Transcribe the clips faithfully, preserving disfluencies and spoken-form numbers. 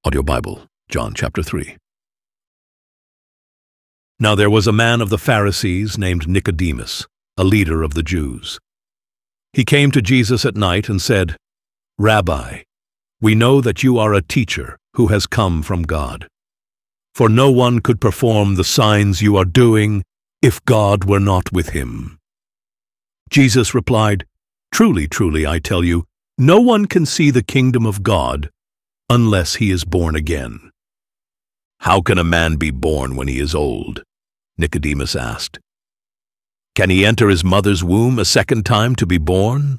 Audio Bible, John chapter three. Now there was a man of the Pharisees named Nicodemus, a leader of the Jews. He came to Jesus at night and said, "Rabbi, we know that you are a teacher who has come from God. For no one could perform the signs you are doing if God were not with him." Jesus replied, "Truly, truly, I tell you, no one can see the kingdom of God unless he is born again." "How can a man be born when he is old?" Nicodemus asked. "Can he enter his mother's womb a second time to be born?"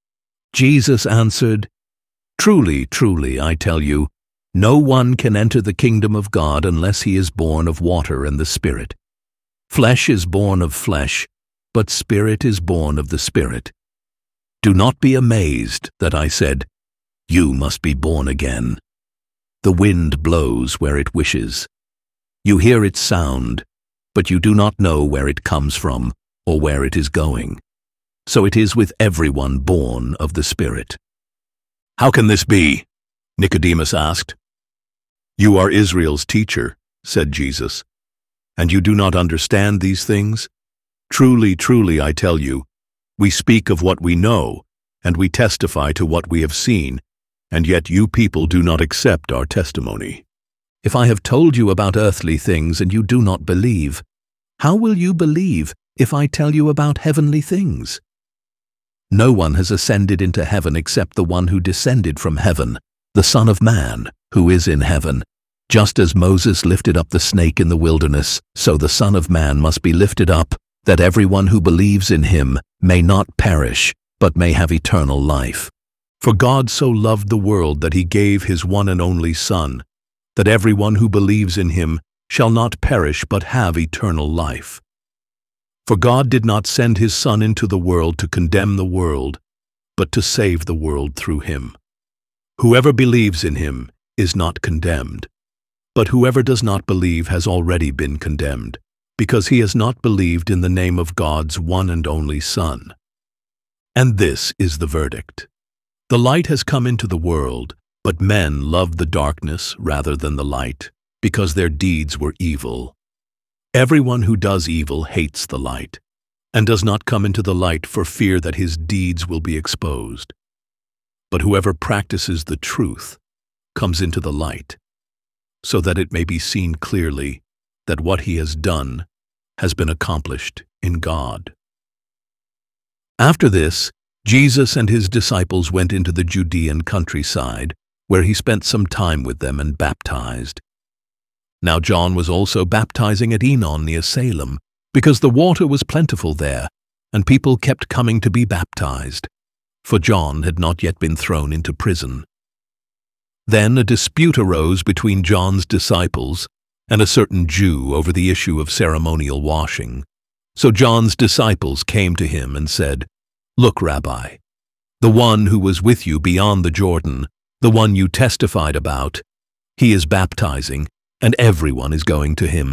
Jesus answered, "Truly, truly, I tell you, no one can enter the kingdom of God unless he is born of water and the Spirit. Flesh is born of flesh, but Spirit is born of the Spirit. Do not be amazed that I said, 'You must be born again.' The wind blows where it wishes. You hear its sound, but you do not know where it comes from or where it is going. So it is with everyone born of the Spirit." "How can this be?" Nicodemus asked. "You are Israel's teacher," said Jesus, "and you do not understand these things? Truly, truly, I tell you, we speak of what we know, and we testify to what we have seen, and yet you people do not accept our testimony. If I have told you about earthly things and you do not believe, how will you believe if I tell you about heavenly things? No one has ascended into heaven except the one who descended from heaven, the Son of Man, who is in heaven. Just as Moses lifted up the snake in the wilderness, so the Son of Man must be lifted up, that everyone who believes in him may not perish, but may have eternal life. For God so loved the world that he gave his one and only Son, that everyone who believes in him shall not perish but have eternal life. For God did not send his Son into the world to condemn the world, but to save the world through him. Whoever believes in him is not condemned, but whoever does not believe has already been condemned, because he has not believed in the name of God's one and only Son. And this is the verdict. The light has come into the world, but men loved the darkness rather than the light, because their deeds were evil. Everyone who does evil hates the light, and does not come into the light for fear that his deeds will be exposed. But whoever practices the truth comes into the light, so that it may be seen clearly that what he has done has been accomplished in God. After this, Jesus and his disciples went into the Judean countryside, where he spent some time with them and baptized. Now John was also baptizing at Enon near Salem, because the water was plentiful there, and people kept coming to be baptized, for John had not yet been thrown into prison. Then a dispute arose between John's disciples and a certain Jew over the issue of ceremonial washing. So John's disciples came to him and said, "Look, Rabbi, the one who was with you beyond the Jordan, the one you testified about, he is baptizing, and everyone is going to him."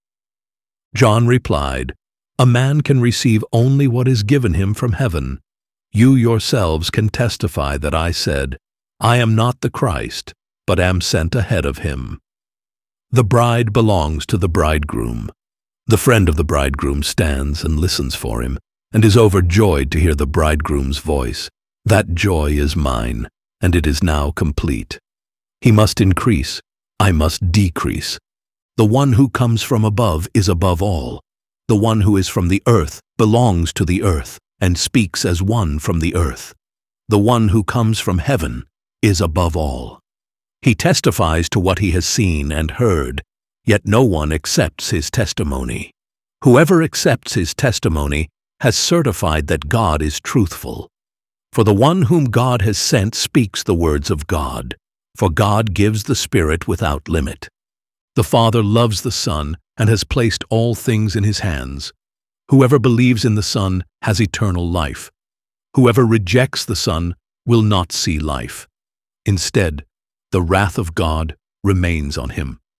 John replied, "A man can receive only what is given him from heaven. You yourselves can testify that I said, 'I am not the Christ, but am sent ahead of him.' The bride belongs to the bridegroom. The friend of the bridegroom stands and listens for him, and is overjoyed to hear the bridegroom's voice. That joy is mine, and it is now complete. He must increase, I must decrease. The one who comes from above is above all. The one who is from the earth belongs to the earth, and speaks as one from the earth. The one who comes from heaven is above all. He testifies to what he has seen and heard, yet no one accepts his testimony. Whoever accepts his testimony has certified that God is truthful. For the one whom God has sent speaks the words of God, for God gives the Spirit without limit. The Father loves the Son and has placed all things in his hands. Whoever believes in the Son has eternal life. Whoever rejects the Son will not see life. Instead, the wrath of God remains on him.